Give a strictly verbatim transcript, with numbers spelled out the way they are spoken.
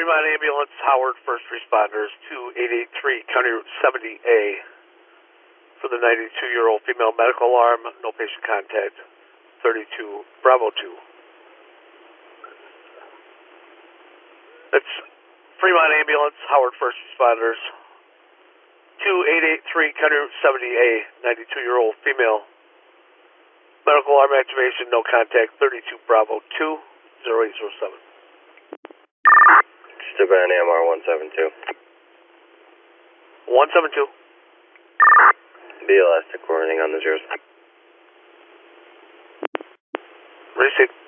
Fremont Ambulance, Howard First Responders, two eight eight three County Route seventy A. For the ninety-two-year-old female, medical alarm, no patient contact, thirty-two Bravo two. It's Fremont Ambulance, Howard First Responders, two eight eight three County Route seventy A, ninety-two-year-old female, medical alarm activation, no contact, thirty-two Bravo two, zero eight zero seven. Steuben A M R one seven two. one seven two. Be elastic warning on the zero. Receive.